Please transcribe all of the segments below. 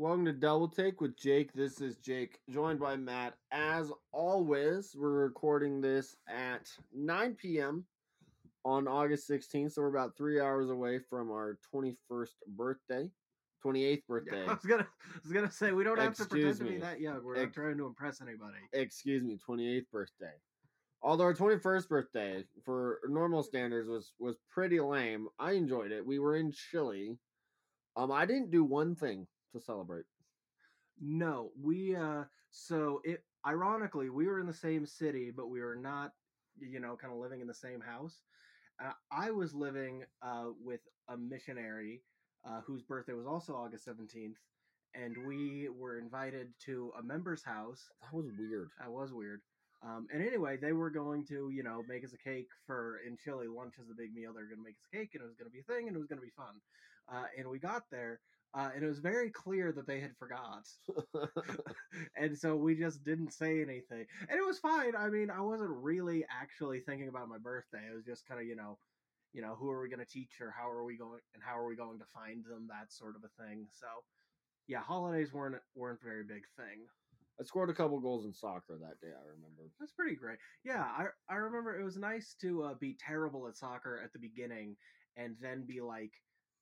Welcome to Double Take with Jake. This is Jake, joined by Matt. As always, we're recording this at 9 p.m. on August 16th, so we're about 3 hours away from our 21st birthday, 28th birthday. I was gonna say we don't have to pretend Excuse to be me. that young. We're not trying to impress anybody. Excuse me, 28th birthday. Although our 21st birthday, for normal standards, was pretty lame. I enjoyed it. We were in Chile. I didn't do one thing to celebrate. No, we so it ironically we were in the same city, but we were not, kind of living in the same house. I was living with a missionary whose birthday was also August 17th, and we were invited to a member's house. That was weird. That was weird. And anyway, they were going to, make us a cake for in Chile. Lunch is the big meal. They were going to make us a cake, and it was going to be a thing, and it was going to be fun. And we got there, and it was very clear that they had forgot, and so we just didn't say anything, and it was fine. I mean, I wasn't really actually thinking about my birthday. It was just kind of, who are we going to teach, or how are we going to find them, that sort of a thing. So, yeah, holidays weren't a very big thing. I scored a couple goals in soccer that day, I remember. That's pretty great. Yeah, I remember it was nice to be terrible at soccer at the beginning and then be like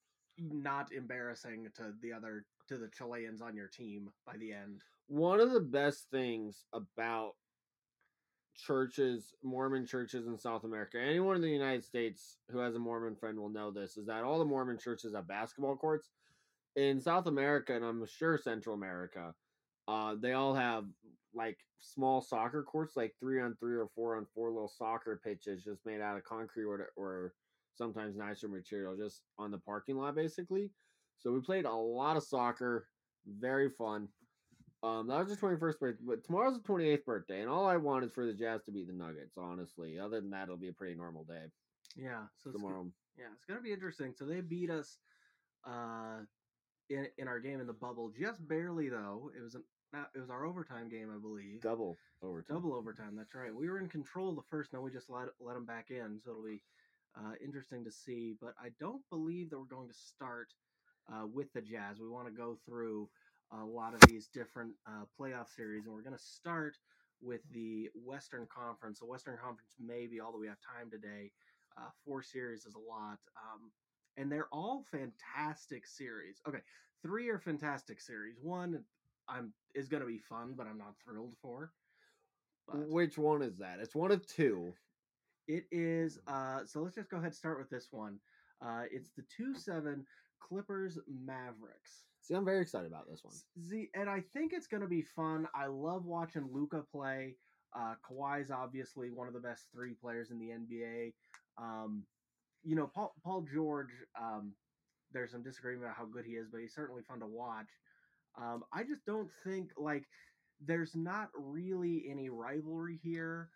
not embarrassing to the Chileans on your team by the end. One of the best things about churches, Mormon churches in South America, anyone in the United States who has a Mormon friend will know this, is that all the Mormon churches have basketball courts. In South America, and I'm sure Central America, they all have like small soccer courts, like 3-on-3 or 4-on-4 little soccer pitches just made out of concrete or sometimes nicer material just on the parking lot, basically. So we played a lot of soccer, very fun. That was the 21st birthday, but tomorrow's the 28th birthday, and all I want is for the Jazz to beat the Nuggets, honestly. Other than that, it'll be a pretty normal day. Yeah, so tomorrow. It's gonna be interesting. So they beat us uh, in our game in the bubble, just barely though. It was our overtime game, I believe. Double overtime. Double overtime. That's right. We were in control the first. Now we just let them back in, so it'll be interesting to see. But I don't believe that we're going to start with the Jazz. We want to go through a lot of these different playoff series, and we're going to start with the Western Conference. The Western Conference, maybe, although we have time today. 4 series is a lot. And they're all fantastic series. Okay, 3 are fantastic series. One is going to be fun, but I'm not thrilled for. But which one is that? It's one of 2. It is. So let's just go ahead and start with this one. It's the 2-7 Clippers Mavericks. See, I'm very excited about this one. And I think it's going to be fun. I love watching Luka play. Kawhi's obviously one of the best 3 players in the NBA. Paul George, there's some disagreement about how good he is, but he's certainly fun to watch. I just don't think, there's not really any rivalry here.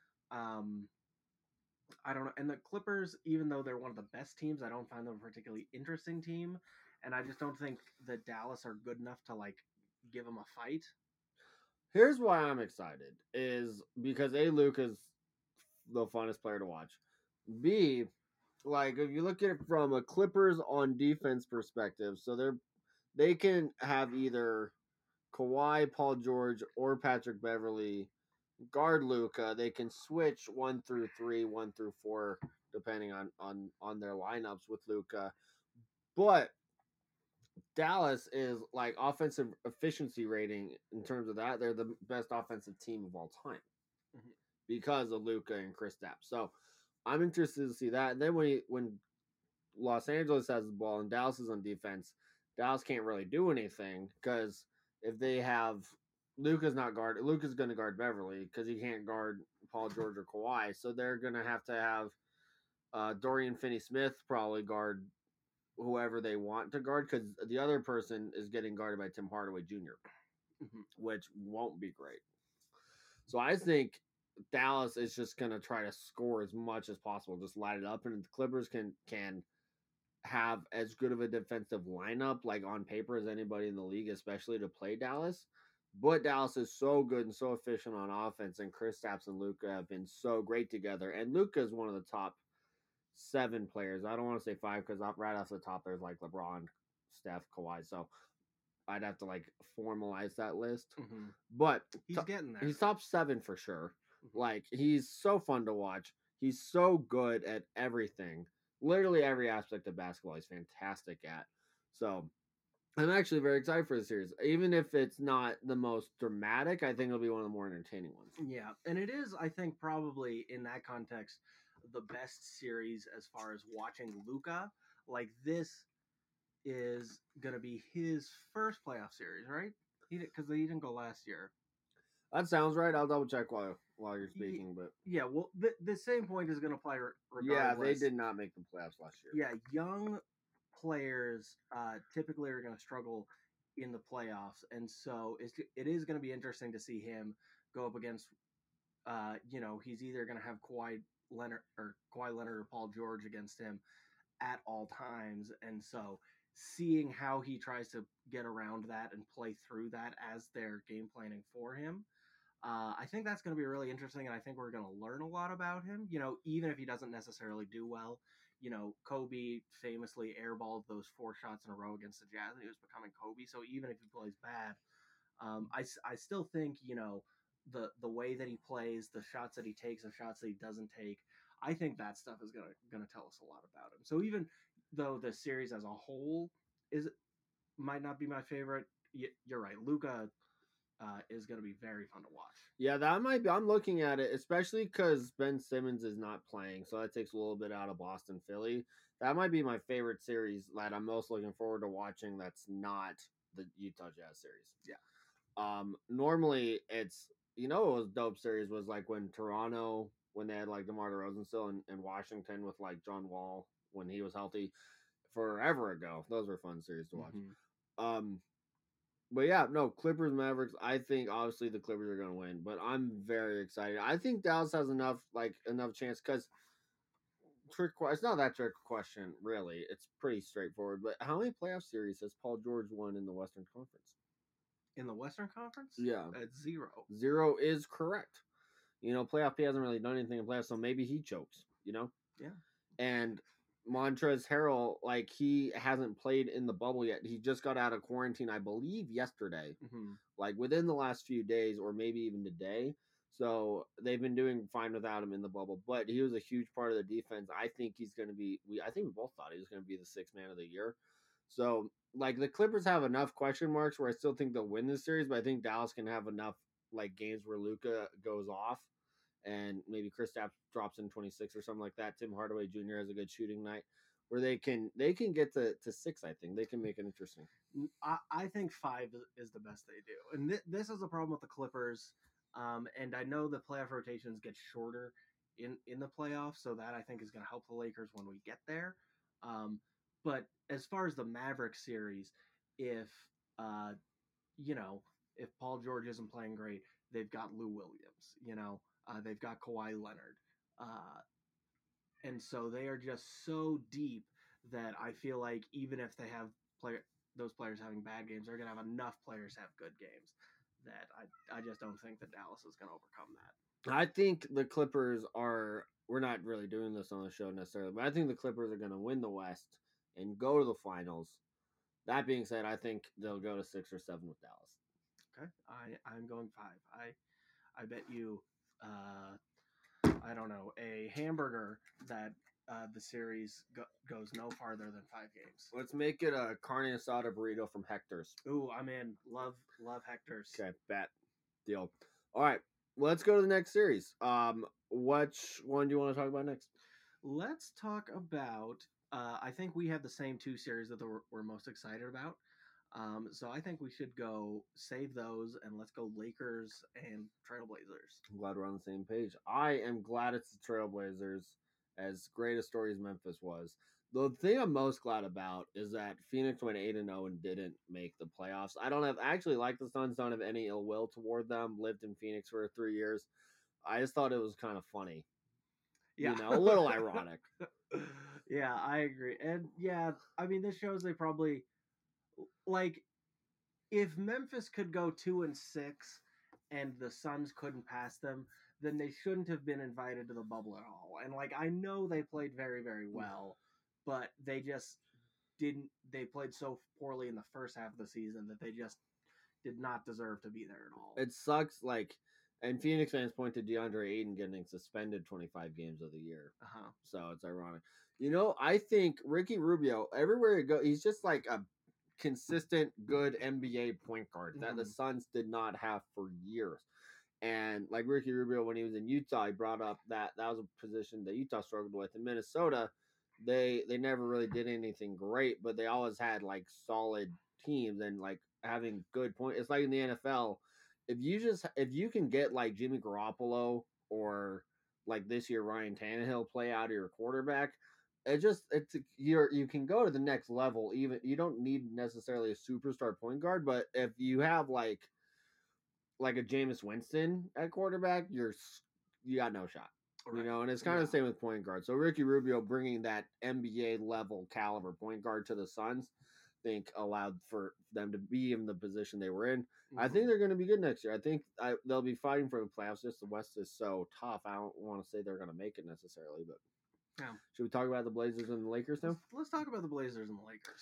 I don't know. And the Clippers, even though they're one of the best teams, I don't find them a particularly interesting team. And I just don't think that Dallas are good enough to, give them a fight. Here's why I'm excited, is because A, Luka's the funnest player to watch. B, if you look at it from a Clippers on defense perspective, so they can have either Kawhi, Paul George, or Patrick Beverly guard Luka. They can switch 1 through 3, 1 through 4, depending on their lineups with Luka. But Dallas is offensive efficiency rating in terms of that. They're the best offensive team of all time because of Luka and Kristaps. So I'm interested to see that. And then when Los Angeles has the ball and Dallas is on defense, Dallas can't really do anything because if they have Luka's going to guard Beverly because he can't guard Paul George or Kawhi. So they're going to have Dorian Finney-Smith probably guard whoever they want to guard because the other person is getting guarded by Tim Hardaway Jr., which won't be great. So I think Dallas is just going to try to score as much as possible, just light it up, and the Clippers can have as good of a defensive lineup on paper as anybody in the league, especially to play Dallas. But Dallas is so good and so efficient on offense, and Kristaps and Luka have been so great together. And Luka is one of the top 7 players. I don't want to say 5 because right off the top there's LeBron, Steph, Kawhi. So I'd have to like formalize that list. Mm-hmm. But He's getting there. he's top 7 for sure. Mhm. Like he's so fun to watch. He's so good at everything. Literally every aspect of basketball he's fantastic at. So I'm actually very excited for the series. Even if it's not the most dramatic, I think it'll be one of the more entertaining ones. Yeah, and it is, I think, probably in that context, the best series as far as watching Luca. Like this is gonna be his first playoff series, right? Because he didn't go last year. That sounds right. I'll double check while you're speaking, but Yeah, well, the same point is gonna apply regardless. yeah, they did not make the playoffs last year. Yeah, young players typically are going to struggle in the playoffs, and so it is going to be interesting to see him go up against. He's either going to have Kawhi Leonard or Paul George against him at all times, and so seeing how he tries to get around that and play through that as they're game planning for him. I think that's going to be really interesting, and I think we're going to learn a lot about him. Even if he doesn't necessarily do well. Kobe famously airballed those 4 shots in a row against the Jazz, and he was becoming Kobe. So even if he plays bad, I still think the way that he plays, the shots that he takes, the shots that he doesn't take. I think that stuff is gonna tell us a lot about him. So even though the series as a whole might not be my favorite, you're right. Luka is going to be very fun to watch. Yeah, that might be. I'm looking at it, especially because Ben Simmons is not playing, so that takes a little bit out of Boston Philly. That might be my favorite series that I'm most looking forward to watching. That's not the Utah Jazz series. Yeah. Normally it's what was dope series was like when Toronto when they had like DeMar DeRozan still and Washington with like John Wall when he was healthy forever ago. Those were fun series to watch. Mm-hmm. But yeah, no, Clippers Mavericks. I think obviously the Clippers are going to win, but I'm very excited. I think Dallas has enough chance because it's not that trick question really. It's pretty straightforward. But how many playoff series has Paul George won in the Western Conference? In the Western Conference, yeah, at 0. 0 is correct. Playoff he hasn't really done anything in playoffs, so maybe he chokes. Yeah, and Montrezl Harrell, like he hasn't played in the bubble yet. He just got out of quarantine, I believe, yesterday. Mm-hmm. Like within the last few days, or maybe even today. So they've been doing fine without him in the bubble. But he was a huge part of the defense. I think he's going to be. I think we both thought he was going to be the 6th man of the year. So like the Clippers have enough question marks where I still think they'll win this series, but I think Dallas can have enough like games where Luka goes off and maybe Kristaps drops in 26 or something like that. Tim Hardaway Jr. has a good shooting night where they can get to 6. I think they can make it interesting. I think 5 is the best they do, and this is the problem with the Clippers. And I know the playoff rotations get shorter in the playoffs, so that I think is going to help the Lakers when we get there. But as far as the Mavericks series, if if Paul George isn't playing great, they've got Lou Williams. They've got Kawhi Leonard, and so they are just so deep that I feel like even if they have those players having bad games, they're going to have enough players have good games that I just don't think that Dallas is going to overcome that. I think the Clippers are. We're not really doing this on the show necessarily, but I think the Clippers are going to win the West and go to the finals. That being said, I think they'll go to 6 or 7 with Dallas. Okay, I'm going 5. I bet you, I don't know, a hamburger that the series goes no farther than 5 games. Let's make it a carne asada burrito from Hector's. Ooh, I'm in. Love Hector's. Okay, bet. Deal. All right, let's go to the next series. Which one do you want to talk about next? Let's talk about. I think we have the same 2 series that we're most excited about. So I think we should go save those and let's go Lakers and Trailblazers. I'm glad we're on the same page. I am glad it's the Trailblazers. As great a story as Memphis was, the thing I'm most glad about is that Phoenix went 8-0 and didn't make the playoffs. I actually like the Suns. Don't have any ill will toward them. Lived in Phoenix for 3 years. I just thought it was kind of funny. Yeah, a little ironic. Yeah, I agree. And yeah, I mean, this shows they probably like if Memphis could go 2-6 and the Suns couldn't pass them, then they shouldn't have been invited to the bubble at all. And like I know they played very, very well, but they just they played so poorly in the first half of the season that they just did not deserve to be there at all. It sucks. Like, and Phoenix fans point to DeAndre Ayton getting suspended 25 games of the year. So it's ironic. I think Ricky Rubio, everywhere he goes, he's just like a consistent, good NBA point guard that the Suns did not have for years. And like Ricky Rubio, when he was in Utah, he brought up that was a position that Utah struggled with. In Minnesota, they never really did anything great, but they always had like solid teams and like having good point. It's like in the NFL, if you can get like Jimmy Garoppolo or like this year Ryan Tannehill play out of your quarterback, you can go to the next level. Even you don't need necessarily a superstar point guard, but if you have like a Jameis Winston at quarterback, you got no shot. Right. And it's kind of the same with point guard. So Ricky Rubio bringing that NBA level caliber point guard to the Suns, I think allowed for them to be in the position they were in. I think they're going to be good next year. I think they'll be fighting for the playoffs. Just the West is so tough. I don't want to say they're going to make it necessarily, but should we talk about the Blazers and the Lakers now? Let's talk about the Blazers and the Lakers.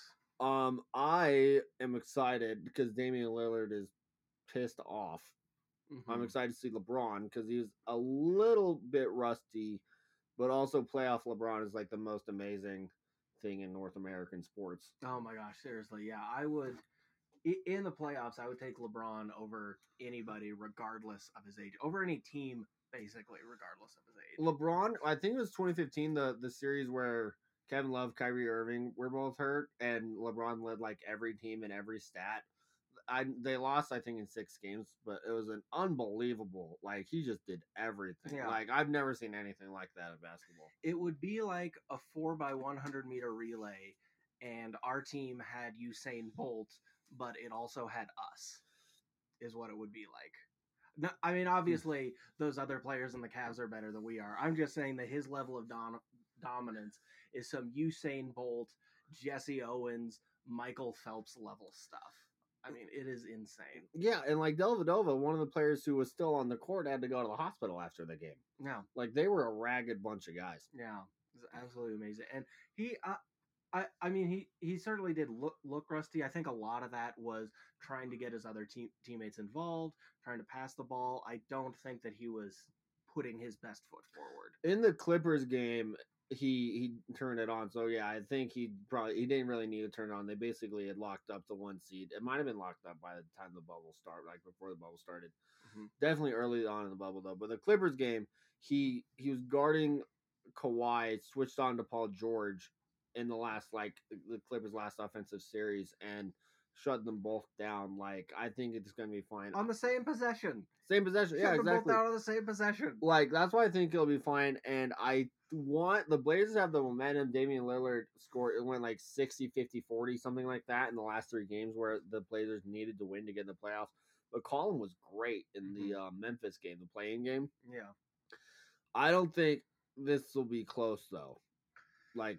I am excited because Damian Lillard is pissed off. I'm excited to see LeBron because he's a little bit rusty, but also playoff LeBron is like the most amazing thing in North American sports. Oh my gosh, seriously. Yeah, I would in the playoffs, I would take LeBron over anybody regardless of his age, over any team basically regardless of his age. LeBron, I think it was 2015 the series where Kevin Love, Kyrie Irving were both hurt and LeBron led like every team in every stat. They lost, I think, in 6 games, but it was an unbelievable. Like he just did everything. Yeah. Like I've never seen anything like that in basketball. It would be like a 4x100 meter relay, and our team had Usain Bolt, but it also had us. Is what it would be like. No, I mean, obviously, those other players in the Cavs are better than we are. I'm just saying that his level of dominance is some Usain Bolt, Jesse Owens, Michael Phelps level stuff. I mean, it is insane. Yeah, and like Dellavedova, one of the players who was still on the court had to go to the hospital after the game. Yeah. Like, they were a ragged bunch of guys. Yeah, it's absolutely amazing. And he, I mean, he certainly did look rusty. I think a lot of that was trying to get his other teammates involved, trying to pass the ball. I don't think that he was putting his best foot forward. In the Clippers game, he turned it on. So yeah, I think he didn't really need to turn it on. They basically had locked up the 1 seed. It might have been locked up by the time the bubble started, like before the bubble started. Definitely early on in the bubble though. But the Clippers game, he was guarding Kawhi, switched on to Paul George in the Clippers' last offensive series and shut them both down. Like, I think it's going to be fine. On the same possession. Same possession. Yeah, exactly. Them both down on the same possession. Like, that's why I think it'll be fine. And I want the Blazers have the momentum. Damian Lillard scored, it went like 60, 50, 40, something like that in the last 3 games where the Blazers needed to win to get in the playoffs. But Colin was great in the Memphis game, the play-in game. Yeah. I don't think this will be close, though. Like,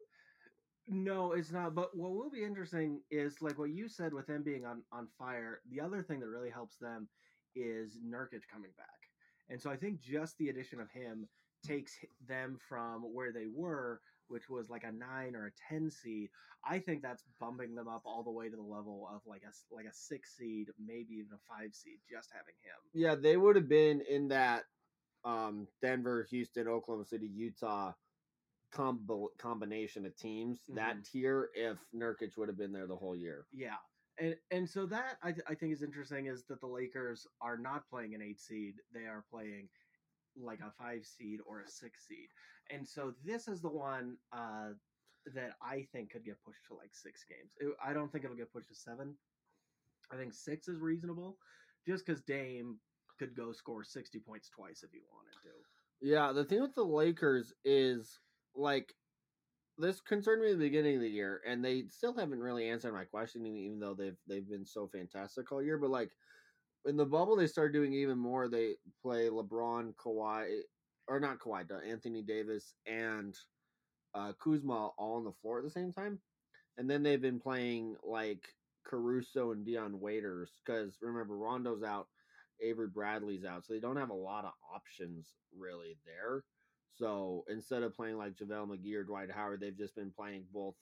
no, it's not. But what will be interesting is like what you said with them being on fire. The other thing that really helps them is Nurkic coming back. And so I think just the addition of him takes them from where they were, which was like a 9 or a 10 seed. I think that's bumping them up all the way to the level of like a 6 seed, maybe even a 5 seed, just having him. Yeah, they would have been in that Denver, Houston, Oklahoma City, Utah combination of teams, that tier, if Nurkic would have been there the whole year. Yeah. And so that I think is interesting is that the Lakers are not playing an 8 seed. They are playing like a 5 seed or a 6 seed. And so this is the one that I think could get pushed to like 6 games. I don't think it'll get pushed to 7. I think 6 is reasonable just because Dame could go score 60 points twice if he wanted to. Yeah, the thing with the Lakers is like this concerned me at the beginning of the year, and they still haven't really answered my question, even though they've been so fantastic all year. But like in the bubble, they started doing even more. They play LeBron, Kawhi, or not Kawhi, Anthony Davis, and Kuzma all on the floor at the same time, and then they've been playing like Caruso and Dion Waiters because remember Rondo's out, Avery Bradley's out, so they don't have a lot of options really there. So instead of playing like JaVale McGee or Dwight Howard, they've just been playing both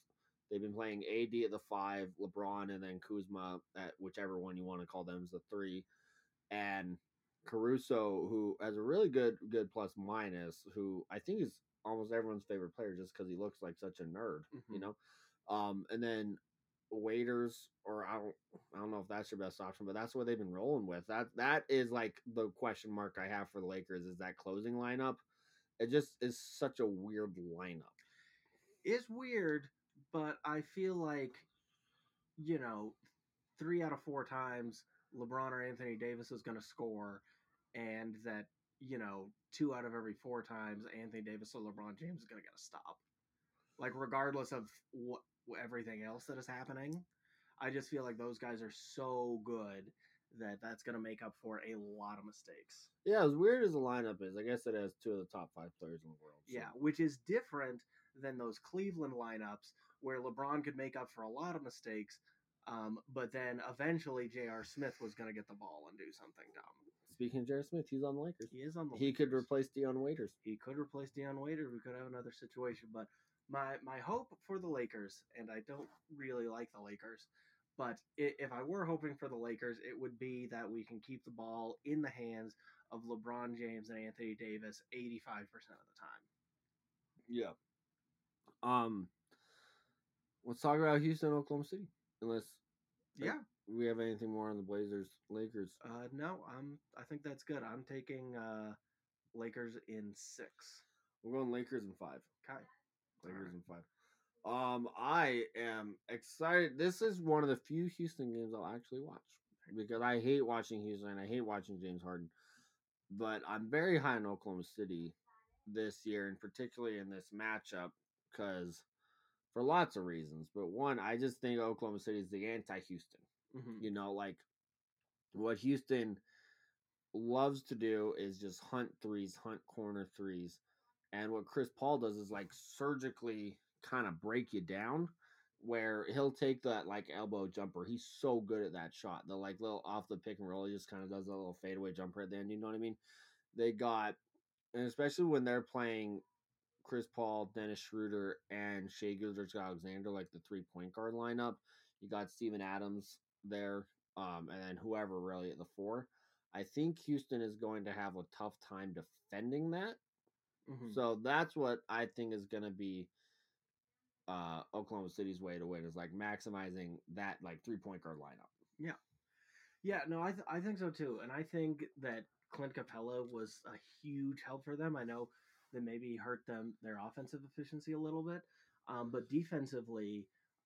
They've been playing AD at the 5, LeBron, and then Kuzma at whichever one you want to call them is the 3, and Caruso, who has a really good plus minus, who I think is almost everyone's favorite player just because he looks like such a nerd, you know. And then waiters, or I don't know if that's your best option, but that's what they've been rolling with. That is like the question mark I have for the Lakers is that closing lineup. It just is such a weird lineup. It's weird, but I feel like, you know, 3 out of 4 times LeBron or Anthony Davis is going to score, and that, 2 out of every 4 times Anthony Davis or LeBron James is going to get a stop. Like, regardless of what everything else that is happening, I just feel like those guys are so good that that's going to make up for a lot of mistakes. Yeah, as weird as the lineup is, I guess it has 2 of the top 5 players in the world. So. Yeah, which is different than those Cleveland lineups where LeBron could make up for a lot of mistakes, but then eventually J.R. Smith was going to get the ball and do something dumb. Speaking of J.R. Smith, he's on the Lakers. He is on the Lakers. He could replace Dion Waiters. He could replace Dion Waiters. We could have another situation, but my hope for the Lakers, and I don't really like the Lakers, but if I were hoping for the Lakers, it would be that we can keep the ball in the hands of LeBron James and Anthony Davis 85% of the time. Yeah. Let's talk about Houston, Oklahoma City. Unless we have anything more on the Blazers, Lakers. No, I think that's good. I'm taking Lakers in 6. We're going Lakers in 5. Okay. Lakers in 5. I am excited. This is one of the few Houston games I'll actually watch because I hate watching Houston. I hate watching James Harden, but I'm very high on Oklahoma City this year, and particularly in this matchup, because for lots of reasons. But one, I just think Oklahoma City is the anti-Houston. Mm-hmm. You know, like what Houston loves to do is just hunt threes, hunt corner threes. And what Chris Paul does is like surgically kind of break you down, where he'll take that like elbow jumper. He's so good at that shot. The like little off the pick and roll, he just kind of does a little fadeaway jumper at the end. You know what I mean? They got, and especially when they're playing Chris Paul, Dennis Schroeder, and Shai Gilgeous-Alexander, like the 3-point guard lineup. You got Steven Adams there, and then whoever really at the 4. I think Houston is going to have a tough time defending that. Mm-hmm. So that's what I think is going to be Oklahoma City's way to win, is like maximizing that like 3-point guard lineup. Yeah, no, I think so too, and I think that Clint Capella was a huge help for them. I know that maybe hurt their offensive efficiency a little bit, but defensively,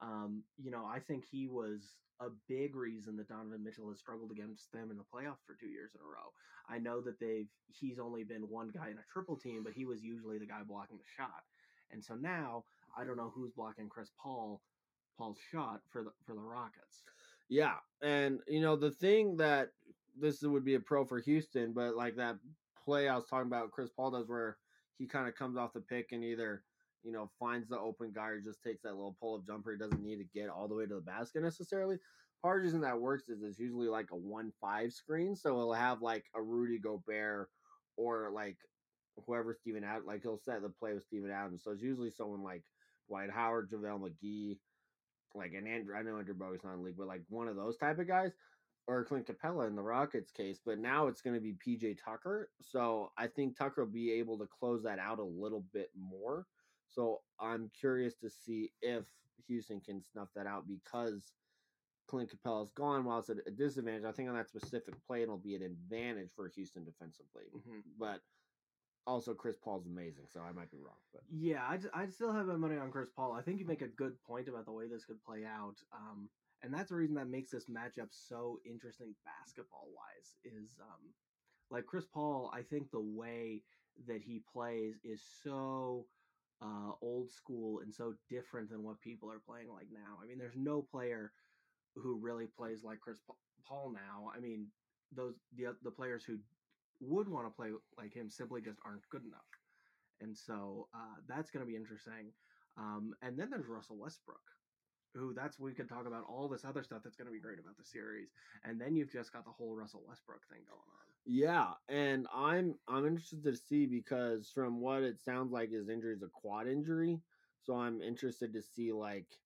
I think he was a big reason that Donovan Mitchell has struggled against them in the playoffs for 2 years in a row. I know that he's only been one guy in a triple team, but he was usually the guy blocking the shot. And so now I don't know who's blocking Paul's shot for the Rockets. Yeah, and the thing that this would be a pro for Houston, but like that play I was talking about, Chris Paul does where he kind of comes off the pick and either finds the open guy or just takes that little pull-up jumper. He doesn't need to get all the way to the basket necessarily. Part of the reason that works is it's usually like a 1-5 screen, so he'll have like a Rudy Gobert or like whoever Steven Adams, like he'll set the play with Steven Adams. So it's usually someone like Dwight Howard, JaVale McGee, like an Andrew. I know Andrew Bogut's not in the league, but like one of those type of guys, or Clint Capella in the Rockets case. But now it's going to be PJ Tucker, so I think Tucker will be able to close that out a little bit more. So I'm curious to see if Houston can snuff that out because Clint Capella's gone. While it's a disadvantage, I think on that specific play it'll be an advantage for Houston defensively. Mm-hmm. But also, Chris Paul's amazing, so I might be wrong. But yeah, I'd still have my money on Chris Paul. I think you make a good point about the way this could play out. And that's the reason that makes this matchup so interesting basketball-wise is like Chris Paul, I think the way that he plays is so old school and so different than what people are playing like now. I mean, there's no player who really plays like Chris Paul now. I mean, the players who would want to play like him simply just aren't good enough. And so that's going to be interesting. And then there's Russell Westbrook, who we could talk about all this other stuff that's going to be great about the series. And then you've just got the whole Russell Westbrook thing going on. Yeah, and I'm interested to see because from what it sounds like his injury is a quad injury. So I'm interested to see like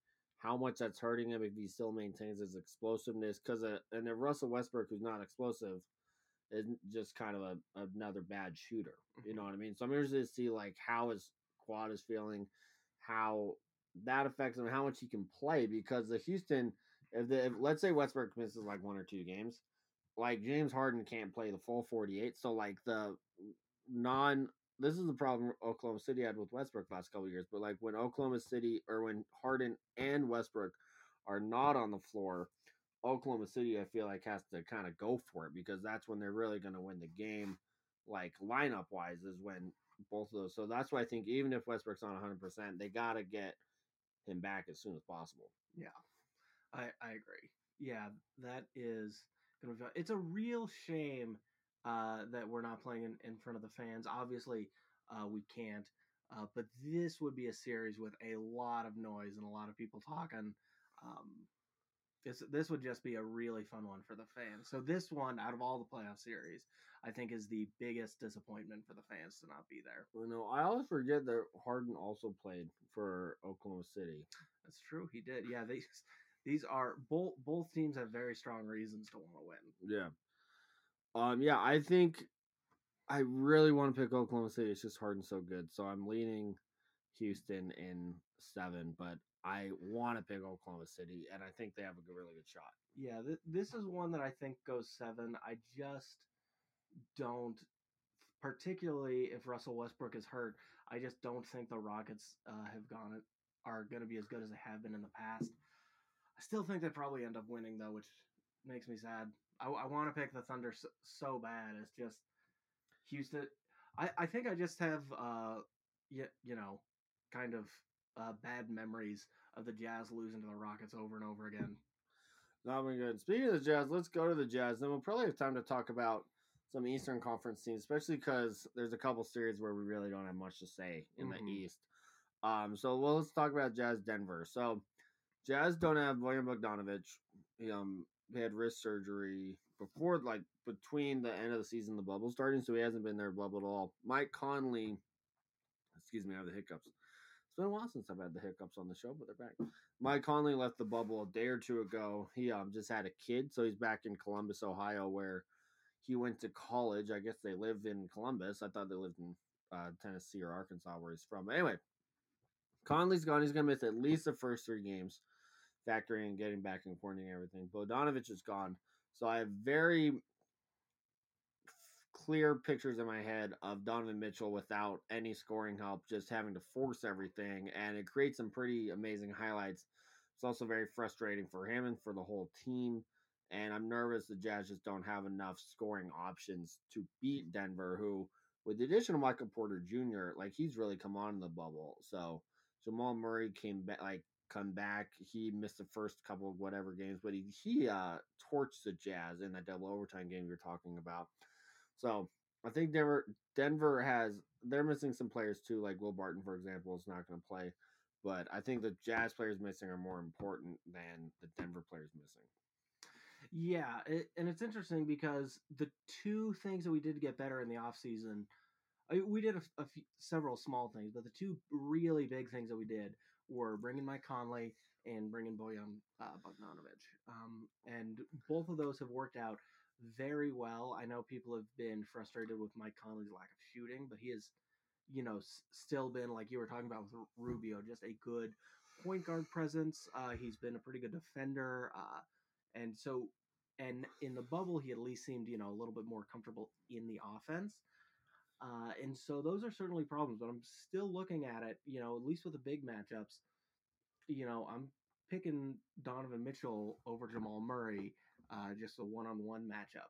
how much that's hurting him if he still maintains his explosiveness. Because and if Russell Westbrook, who's not explosive, is just kind of another bad shooter. You know what I mean? So I'm interested to see like how his quad is feeling, how that affects him, how much he can play. Because the Houston, if let's say Westbrook misses like 1 or 2 games, like James Harden can't play the full 48. So like the non this is the problem Oklahoma City had with Westbrook last couple of years. But like when Oklahoma City or when Harden and Westbrook are not on the floor, Oklahoma City I feel like has to kind of go for it because that's when they're really going to win the game. Like lineup wise is when both of those. So that's why I think even if Westbrook's on 100%, they got to get him back as soon as possible. Yeah, I agree. Yeah, that is gonna be fun. It's a real shame that we're not playing in front of the fans. Obviously, we can't. But this would be a series with a lot of noise and a lot of people talking. Um, this would just be a really fun one for the fans. So this one, out of all the playoff series, I think is the biggest disappointment for the fans to not be there. You know, I always forget that Harden also played for Oklahoma City. That's true. He did. Yeah, these are both teams have very strong reasons to want to win. Yeah. Yeah, I think I really want to pick Oklahoma City. It's just Harden's so good. So I'm leaning Houston in 7, but I want to pick Oklahoma City, and I think they have a really good shot. Yeah, this is one that I think goes 7. I just don't, particularly if Russell Westbrook is hurt. I just don't think the Rockets are going to be as good as they have been in the past. I still think they probably end up winning though, which makes me sad. I want to pick the Thunder so bad. It's just Houston. I think I just have kind of bad memories of the Jazz losing to the Rockets over and over again. Not very good. Speaking of the Jazz, let's go to the Jazz. Then we'll probably have time to talk about some Eastern Conference teams, especially because there's a couple series where we really don't have much to say in the East. So let's talk about Jazz Denver. So Jazz don't have William Bogdanovich. He had wrist surgery before, like between the end of the season, the bubble starting, so he hasn't been there bubble at all. Mike Conley, excuse me, I have the hiccups. It's been a while since I've had the hiccups on the show, but they're back. Mike Conley left the bubble a day or two ago. He just had a kid, so he's back in Columbus, Ohio, where he went to college. I guess they live in Columbus. I thought they lived in Tennessee or Arkansas, where he's from. But anyway, Conley's gone. He's going to miss at least the first 3 games, factoring and getting back and coordinating everything. Bogdanovich is gone. So I have very clear pictures in my head of Donovan Mitchell without any scoring help, just having to force everything, and it creates some pretty amazing highlights. It's also very frustrating for him and for the whole team. And I'm nervous the Jazz just don't have enough scoring options to beat Denver, who, with the addition of Michael Porter Jr., like he's really come on in the bubble. So Jamal Murray come back. He missed the first couple of whatever games, but he torched the Jazz in that double overtime game you're talking about. So I think they're missing some players too, like Will Barton, for example, is not going to play. But I think the Jazz players missing are more important than the Denver players missing. Yeah, and it's interesting because the two things that we did get better in the offseason, we did several small things, but the two really big things that we did were bringing Mike Conley and bringing Bojan Bogdanovic. And both of those have worked out very well. I know people have been frustrated with Mike Conley's lack of shooting, but he has, still been, like you were talking about with Rubio, just a good point guard presence. He's been a pretty good defender. And in the bubble, he at least seemed, a little bit more comfortable in the offense. And so those are certainly problems, but I'm still looking at it, at least with the big matchups, I'm picking Donovan Mitchell over Jamal Murray, just a one-on-one matchup.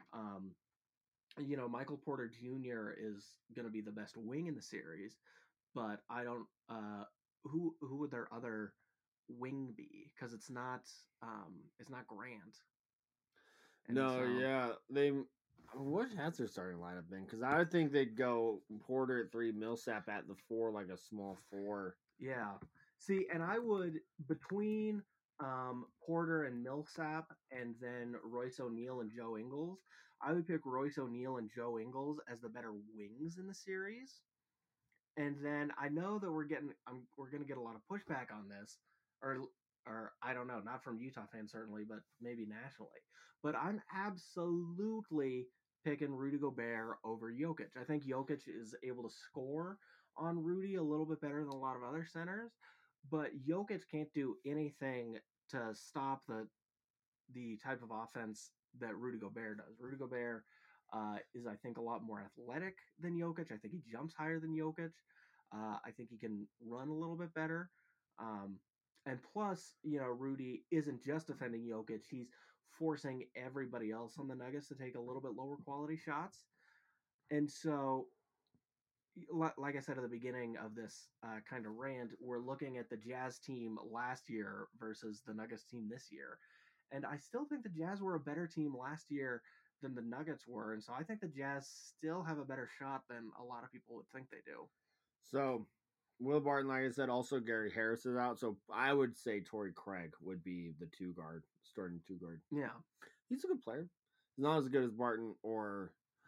Michael Porter Jr. is going to be the best wing in the series, but I don't, who would their other wing be? Because it's not Grant. And no, so, yeah, what has their starting lineup been? Because I would think they'd go Porter at 3, Millsap at the 4, like a small 4. Yeah. See, and I would, between Porter and Millsap and then Royce O'Neal and Joe Ingles, I would pick Royce O'Neal and Joe Ingles as the better wings in the series. And then I know that we're going to get a lot of pushback on this, or or I don't know, not from Utah fans certainly, but maybe nationally. But I'm absolutely picking Rudy Gobert over Jokic. I think Jokic is able to score on Rudy a little bit better than a lot of other centers, but Jokic can't do anything to stop the type of offense that Rudy Gobert does. Rudy Gobert is, I think, a lot more athletic than Jokic. I think he jumps higher than Jokic. I think he can run a little bit better. Um, and plus, Rudy isn't just defending Jokic. He's forcing everybody else on the Nuggets to take a little bit lower quality shots. And so, like I said at the beginning of this kind of rant, we're looking at the Jazz team last year versus the Nuggets team this year. And I still think the Jazz were a better team last year than the Nuggets were. And so I think the Jazz still have a better shot than a lot of people would think they do. So, Will Barton, like I said, also Gary Harris is out. So I would say Torrey Craig would be the starting two guard. Yeah. He's a good player. He's not as good as Barton or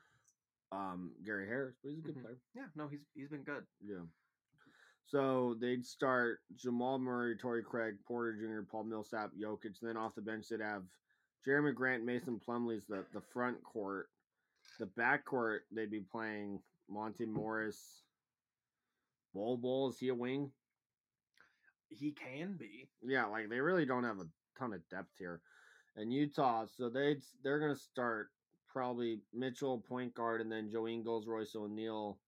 Gary Harris, but he's a good player. Yeah, no, he's been good. Yeah. So they'd start Jamal Murray, Torrey Craig, Porter Jr., Paul Millsap, Jokic. Then off the bench, they'd have Jeremy Grant, Mason Plumlee's the front court. The back court, they'd be playing Monty Morris. Bol, is he a wing? He can be. Yeah, like they really don't have a ton of depth here. And Utah, so they're gonna start probably Mitchell, point guard, and then Joe Ingles, Royce O'Neal,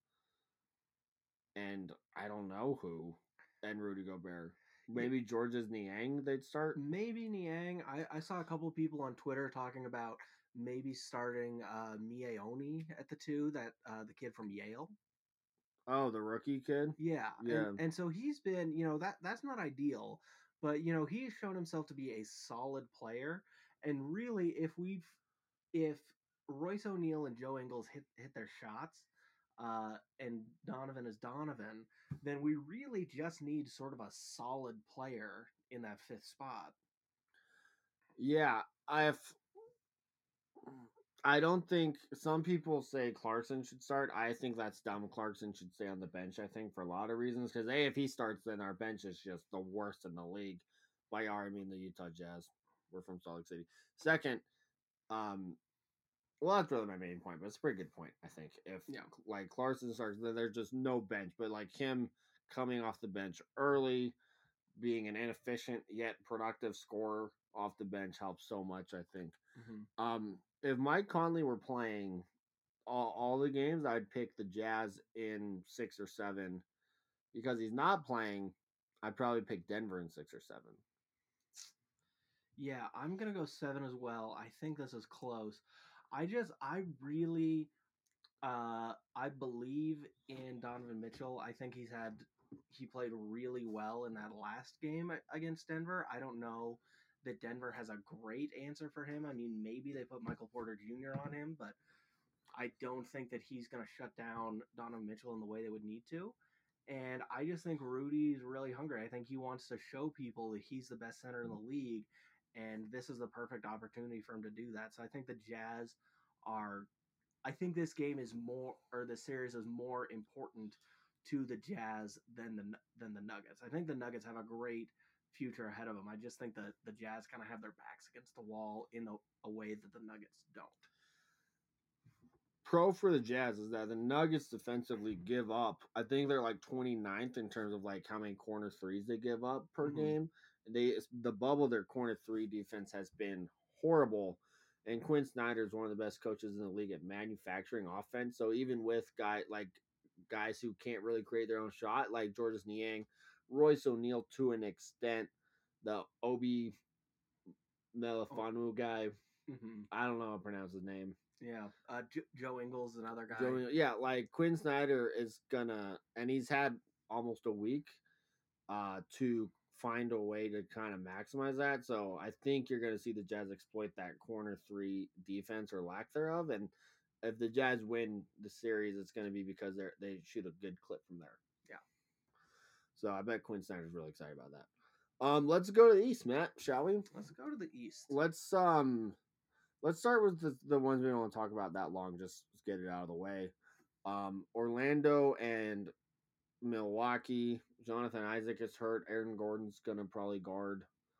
and I don't know who, and Rudy Gobert. Maybe Georges Niang they'd start. Maybe Niang. I saw a couple people on Twitter talking about maybe starting Miaoni at the two, that the kid from Yale. Oh, the rookie kid? Yeah. Yeah. And so he's been, that's not ideal, but he's shown himself to be a solid player. And really, if Royce O'Neal and Joe Ingles hit their shots, and Donovan is Donovan, then we really just need sort of a solid player in that fifth spot. Yeah, I don't think some people say Clarkson should start. I think that's dumb. Clarkson should stay on the bench, I think, for a lot of reasons. Because if he starts, then our bench is just the worst in the league. By our, I mean the Utah Jazz. We're from Salt Lake City. Second, well, that's really my main point, but it's a pretty good point, I think. If like Clarkson starts, then there's just no bench. But like him coming off the bench early, being an inefficient yet productive scorer off the bench helps so much, I think. If Mike Conley were playing all the games, I'd pick the Jazz in 6 or 7. Because he's not playing, I'd probably pick Denver in 6 or 7. Yeah, I'm going to go 7 as well. I think this is close. I really, I believe in Donovan Mitchell. I think he played really well in that last game against Denver. I don't know that Denver has a great answer for him. I mean, maybe they put Michael Porter Jr. on him, but I don't think that he's going to shut down Donovan Mitchell in the way they would need to. And I just think Rudy's really hungry. I think he wants to show people that he's the best center in the league, and this is the perfect opportunity for him to do that. So I think the Jazz are. I think this game is more, or the series is more important to the Jazz than the Nuggets. I think the Nuggets have a great future ahead of them. I just think that the Jazz kind of have their backs against the wall in a way that the Nuggets don't. Pro for the Jazz is that the Nuggets defensively give up. I think they're like 29th in terms of like how many corner threes they give up per game. The bubble, their corner three defense has been horrible. And Quinn Snyder is one of the best coaches in the league at manufacturing offense. So even with guys who can't really create their own shot, like Georges Niang, Royce O'Neal to an extent, the Obi Melifonwu guy, I don't know how to pronounce his name. Yeah, Joe Ingles, another guy. Yeah, like Quinn Snyder is gonna, and he's had almost a week to find a way to kind of maximize that. So I think you're gonna see the Jazz exploit that corner three defense or lack thereof, and if the Jazz win the series, it's gonna be because they shoot a good clip from there. Yeah. So I bet Quinn Snyder's really excited about that. Let's go to the East, Matt. Shall we? Let's go to the East. Let's start with the ones we don't want to talk about that long. Just get it out of the way. Orlando and Milwaukee. Jonathan Isaac is hurt. Aaron Gordon's gonna probably guard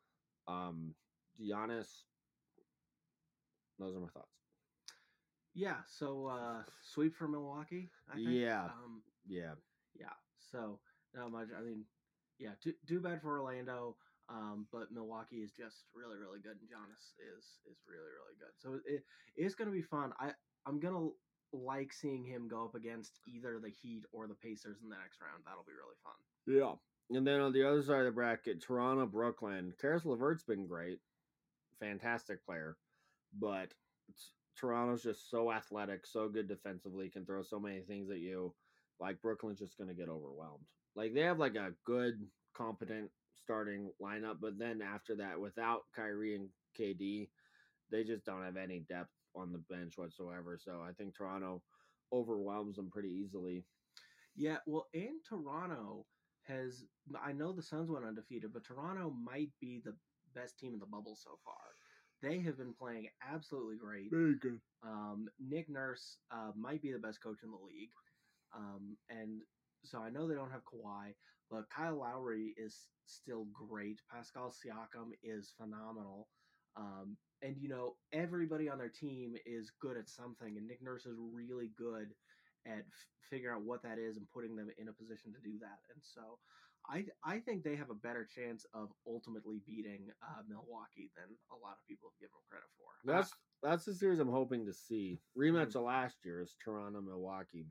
Giannis. Those are my thoughts. Yeah, so sweep for Milwaukee, I think. Yeah, yeah. Yeah, so not much. I mean, yeah, too bad for Orlando, but Milwaukee is just really, really good, and Giannis is really, really good. So it's going to be fun. I'm gonna like seeing him go up against either the Heat or the Pacers in the next round. That'll be really fun. Yeah. And then on the other side of the bracket, Toronto, Brooklyn. Karis LeVert's been great. Fantastic player. But Toronto's just so athletic, so good defensively, can throw so many things at you. Like, Brooklyn's just going to get overwhelmed. Like, they have, like, a good, competent starting lineup. But then after that, without Kyrie and KD, they just don't have any depth on the bench whatsoever. So I think Toronto overwhelms them pretty easily. Yeah, well, and Toronto has. I know the Suns went undefeated, but Toronto might be the best team in the bubble so far. They have been playing absolutely great. Very good. Nick Nurse might be the best coach in the league, and so I know they don't have Kawhi, but Kyle Lowry is still great. Pascal Siakam is phenomenal. And everybody on their team is good at something, and Nick Nurse is really good at figuring out what that is and putting them in a position to do that. And so I think they have a better chance of ultimately beating Milwaukee than a lot of people have given them credit for. That's the series I'm hoping to see. Rematch of last year is Toronto Milwaukee.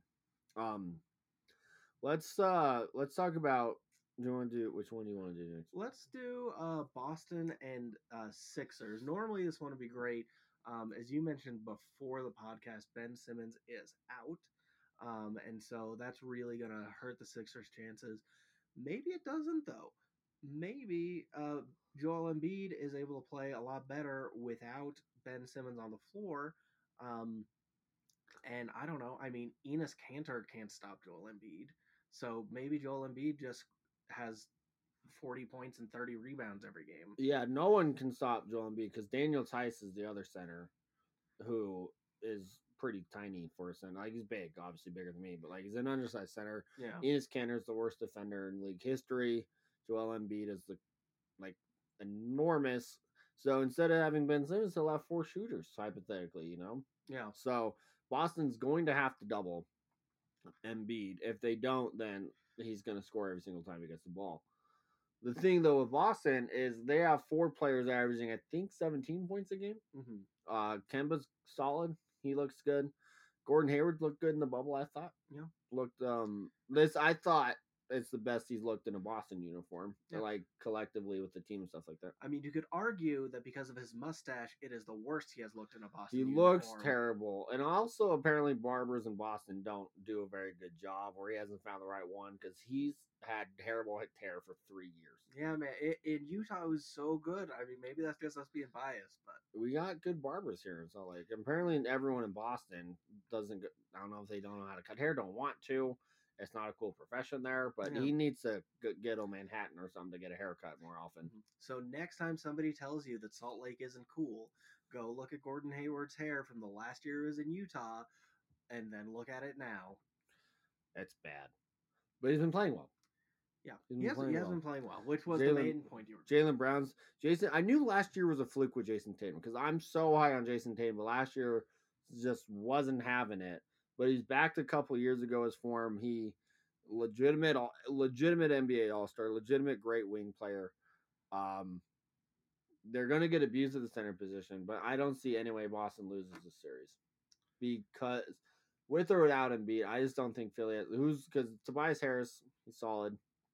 Let's talk about. Do you want to do which one do you want to do next? Let's do Boston and Sixers. Normally this one would be great. As you mentioned before the podcast, Ben Simmons is out. And so that's really going to hurt the Sixers' chances. Maybe it doesn't, though. Maybe Joel Embiid is able to play a lot better without Ben Simmons on the floor. And I don't know. I mean, Enes Kanter can't stop Joel Embiid. So maybe Joel Embiid just has 40 points and 30 rebounds every game. Yeah, no one can stop Joel Embiid because Daniel Tice is the other center who is pretty tiny for a center. Like, he's big, obviously bigger than me, but like, he's an undersized center. Yeah. Enes Kanter is the worst defender in league history. Joel Embiid is enormous. So instead of having Ben Simmons, he'll have 4 shooters, hypothetically, Yeah. So Boston's going to have to double Embiid. If they don't, then he's going to score every single time he gets the ball. The thing, though, with Boston is they have 4 players averaging, I think, 17 points a game. Mm-hmm. Kemba's solid. He looks good. Gordon Hayward looked good in the bubble, I thought. Yeah. I thought it's the best he's looked in a Boston uniform, like collectively with the team and stuff like that. I mean, you could argue that because of his mustache, it is the worst he has looked in a Boston uniform. He looks terrible. And also, apparently, barbers in Boston don't do a very good job, or he hasn't found the right one because he's had terrible hair for 3 years. Yeah, man. In Utah, it was so good. I mean, maybe that's just us being biased, but we got good barbers here. So, like, apparently, everyone in Boston doesn't. I don't know if they don't know how to cut hair, don't want to. It's not a cool profession there, but he needs to get to Manhattan or something to get a haircut more often. So next time somebody tells you that Salt Lake isn't cool, go look at Gordon Hayward's hair from the last year he was in Utah, and then look at it now. It's bad, but he's been playing well. Yeah, he has been playing well, which was the main point you were. Jaylen Brown's Jason. I knew last year was a fluke with Jason Tatum because I'm so high on Jason Tatum, but last year just wasn't having it. But he's back to a couple years ago his form. He legitimate NBA All-Star, legitimate great wing player. They're going to get abused at the center position, but I don't see any way Boston loses this series because with or without Embiid, I just don't think Philly because Tobias Harris, he's solid.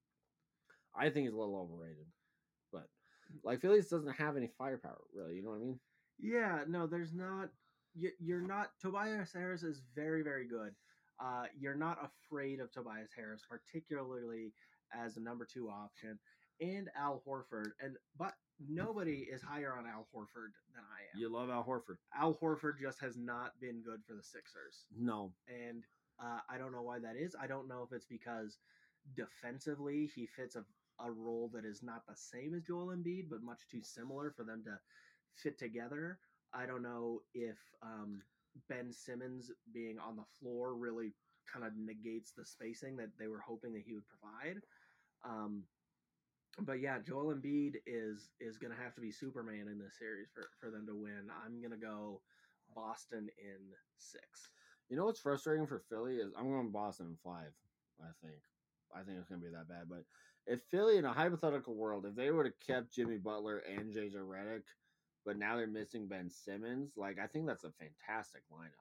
I think he's a little overrated, but like Philly doesn't have any firepower really. You know what I mean? Yeah, no, there's not. You're not. Tobias Harris is very, very good. You're not afraid of Tobias Harris, particularly as a number 2 option, and Al Horford. But nobody is higher on Al Horford than I am. You love Al Horford. Al Horford just has not been good for the Sixers. No. And I don't know why that is. I don't know if it's because defensively he fits a role that is not the same as Joel Embiid, but much too similar for them to fit together. I don't know if Ben Simmons being on the floor really kind of negates the spacing that they were hoping that he would provide. But yeah, Joel Embiid is going to have to be Superman in this series for them to win. I'm going to go Boston in 6. You know what's frustrating for Philly is I'm going Boston in 5. I think. I think it's gonna be that bad. But if Philly, in a hypothetical world, if they would have kept Jimmy Butler and JJ Redick, but now they're missing Ben Simmons, like I think that's a fantastic lineup.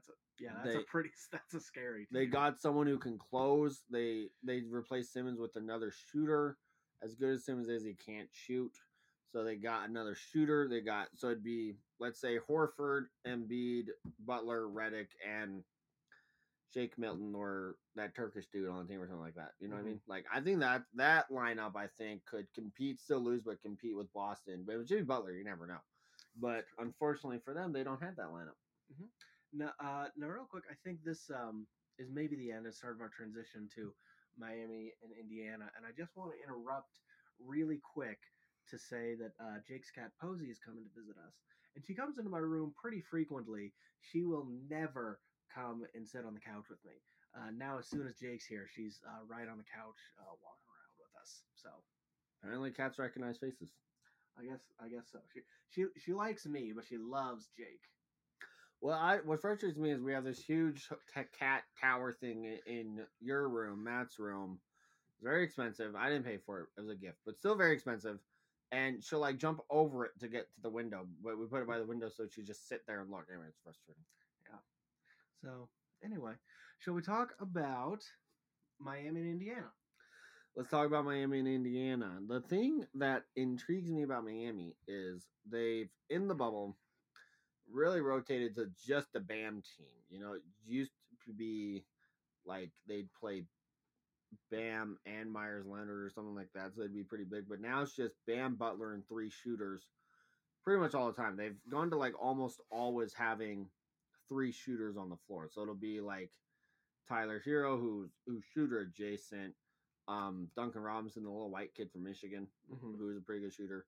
That's a scary team. They got someone who can close. They replaced Simmons with another shooter. As good as Simmons is, he can't shoot. So they got another shooter. So it'd be, let's say, Horford, Embiid, Butler, Redick, and Jake Milton or that Turkish dude on the team or something like that. You know what I mean? Like I think that lineup I think could compete, still lose, but compete with Boston. But with Jimmy Butler, you never know. But unfortunately for them, they don't have that lineup. Now, real quick, I think this is maybe the end and start of our transition to Miami and Indiana, and I just want to interrupt really quick to say that Jake's cat Posey is coming to visit us, and she comes into my room pretty frequently. She will never come and sit on the couch with me. Now, as soon as Jake's here, she's right on the couch walking around with us. So apparently, cats recognize faces. I guess so. She likes me, but she loves Jake. Well, what frustrates me is we have this huge cat tower thing in your room, Matt's room. It's very expensive. I didn't pay for it. It was a gift, but still very expensive. And she'll like jump over it to get to the window, but we put it by the window so she just sit there and look. Anyway, it's frustrating. Yeah. So anyway, shall we talk about Miami and Indiana? Let's talk about Miami and Indiana. The thing that intrigues me about Miami is they've, in the bubble, really rotated to just a Bam team. You know, it used to be like they'd play Bam and Myers Leonard or something like that, so they'd be pretty big. But now it's just Bam, Butler, and 3 shooters pretty much all the time. They've gone to like almost always having 3 shooters on the floor. So it'll be like Tyler Hero, who's shooter adjacent. Duncan Robinson, the little white kid from Michigan, who's a pretty good shooter.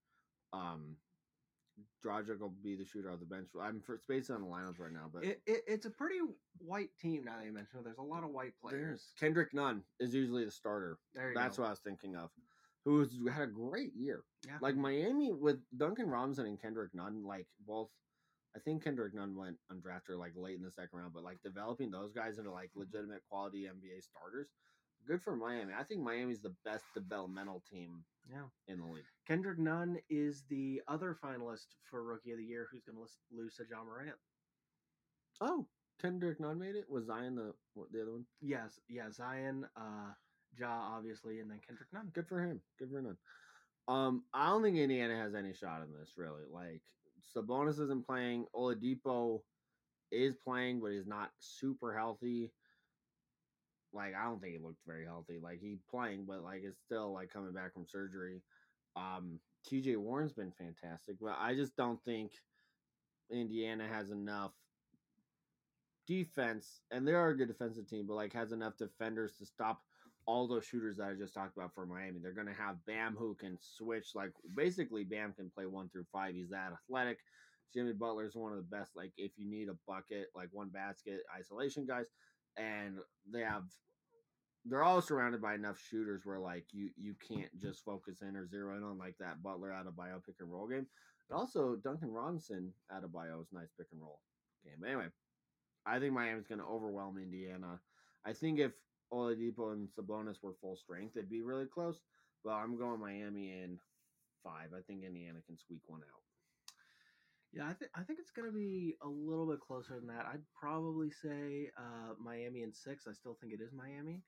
Dragic will be the shooter off the bench. I'm for spacing on the lineups right now, but it's a pretty white team now that you mentioned it. There's a lot of white players. Kendrick Nunn is usually the starter. That's what I was thinking of. Who's had a great year. Yeah. Like Miami with Duncan Robinson and Kendrick Nunn, like both. I think Kendrick Nunn went undrafted like late in the second round, but like developing those guys into like legitimate quality NBA starters, good for Miami. I think Miami's the best developmental team in the league. Kendrick Nunn is the other finalist for Rookie of the Year who's going to lose to Ja Morant. Oh, Kendrick Nunn made it? Was Zion the other one? Yes. Yeah, Zion, Ja, obviously, and then Kendrick Nunn. Good for him. Good for Nunn. I don't think Indiana has any shot in this, really. Like, Sabonis isn't playing. Oladipo is playing, but he's not super healthy. Like, I don't think he looked very healthy. Like, he's playing, but, like, it's still, like, coming back from surgery. TJ Warren's been fantastic, but I just don't think Indiana has enough defense, and they are a good defensive team, but, like, has enough defenders to stop all those shooters that I just talked about for Miami. They're going to have Bam who can switch. Like, basically, Bam can play 1 through 5. He's that athletic. Jimmy Butler is one of the best, like, if you need a bucket, like, one basket isolation guys. And they're all surrounded by enough shooters where, like, you can't just focus in or zero in on, like, that Butler Adebayo pick and roll game. But also, Duncan Robinson Adebayo's nice pick and roll game. But anyway, I think Miami's going to overwhelm Indiana. I think if Oladipo and Sabonis were full strength, it'd be really close. But I'm going Miami in 5. I think Indiana can squeak one out. Yeah, I think it's going to be a little bit closer than that. I'd probably say Miami in 6. I still think it is Miami.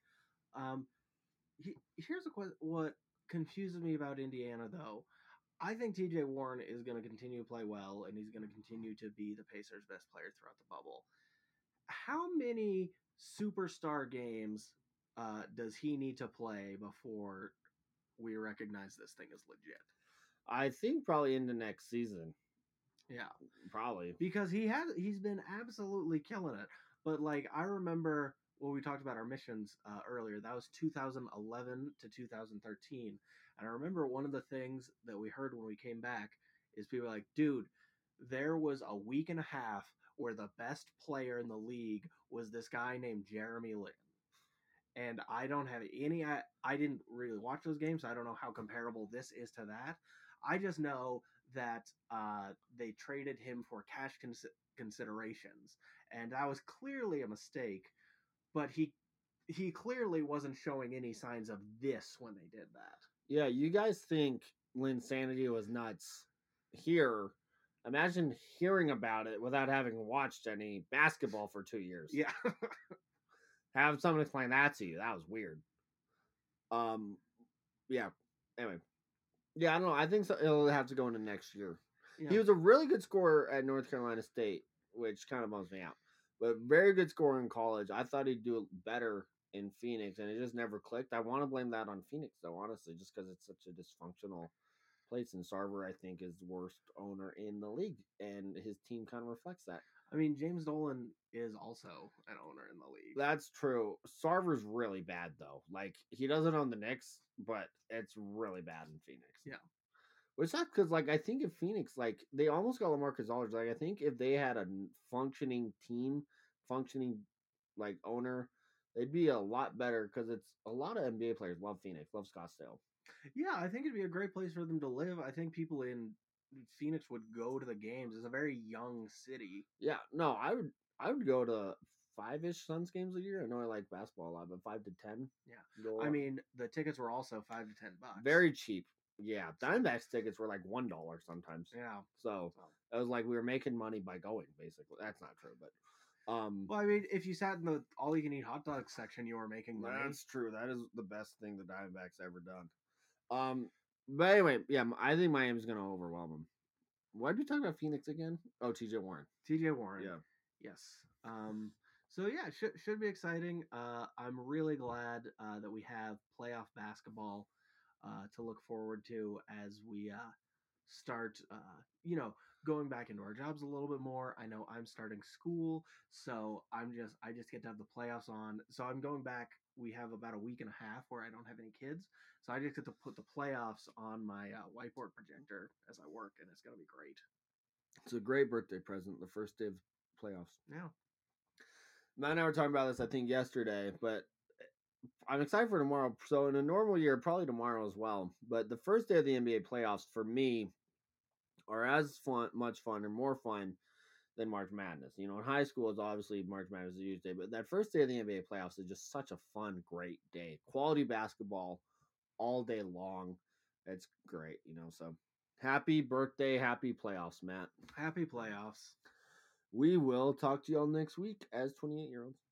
Here's a question. What confuses me about Indiana, though, I think TJ Warren is going to continue to play well, and he's going to continue to be the Pacers' best player throughout the bubble. How many superstar games does he need to play before we recognize this thing as legit? I think probably into next season. Yeah, probably because he's been absolutely killing it. But like I remember when we talked about our missions earlier, that was 2011 to 2013, and I remember one of the things that we heard when we came back is people were like, "Dude, there was a week and a half where the best player in the league was this guy named Jeremy Lin." and I don't have any. I didn't really watch those games, so I don't know how comparable this is to that. I just know that they traded him for cash considerations, and that was clearly a mistake. But he clearly wasn't showing any signs of this when they did that. Yeah, you guys think Linsanity was nuts here. Imagine hearing about it without having watched any basketball for 2 years. Yeah. Have someone explain that to you. That was weird. Yeah. Anyway. Yeah, I don't know. I think so. It'll have to go into next year. Yeah. He was a really good scorer at North Carolina State, which kind of bums me out. But very good scorer in college. I thought he'd do better in Phoenix, and it just never clicked. I want to blame that on Phoenix, though, honestly, just because it's such a dysfunctional place. And Sarver, I think, is the worst owner in the league, and his team kind of reflects that. I mean, James Dolan is also an owner in the league. That's true. Sarver's really bad, though. Like, he doesn't own the Knicks, but it's really bad in Phoenix. Yeah. Which sucks because, like, I think if Phoenix, like, they almost got LaMarcus Aldridge. Like, I think if they had a functioning team, like, owner, they'd be a lot better because it's a lot of NBA players love Phoenix, love Scottsdale. Yeah, I think it'd be a great place for them to live. I think people in Phoenix would go to the games. It's a very young city. Yeah, no, I would go to 5-ish Suns games a year. I know I like basketball a lot, but 5 to 10. Yeah, I mean, the tickets were also $5 to $10. Very cheap. Yeah, Diamondbacks tickets were like $1 sometimes. Yeah. So it was like we were making money by going, basically. That's not true, but well, I mean, if you sat in the all-you-can-eat hot dog section, you were making money. That's true. That is the best thing the Diamondbacks ever done. But anyway, yeah, I think Miami's going to overwhelm them. Why did we talk about Phoenix again? Oh, TJ Warren. TJ Warren. Yeah. Yes. So yeah, should be exciting. I'm really glad that we have playoff basketball to look forward to as we start, going back into our jobs a little bit more. I know I'm starting school, so I just get to have the playoffs on. So I'm going back. We have about a week and a half where I don't have any kids, so I just get to put the playoffs on my whiteboard projector as I work, and it's gonna be great. It's a great birthday present. The first day of playoffs. Yeah. Matt and I were talking about this, I think, yesterday, but I'm excited for tomorrow. So in a normal year, probably tomorrow as well. But the first day of the NBA playoffs for me are as much fun or more fun than March Madness. You know, in high school, it's obviously March Madness is a huge day, but that first day of the NBA playoffs is just such a fun, great day. Quality basketball all day long. It's great, so happy birthday, happy playoffs, Matt. Happy playoffs. We will talk to y'all next week as 28-year-olds.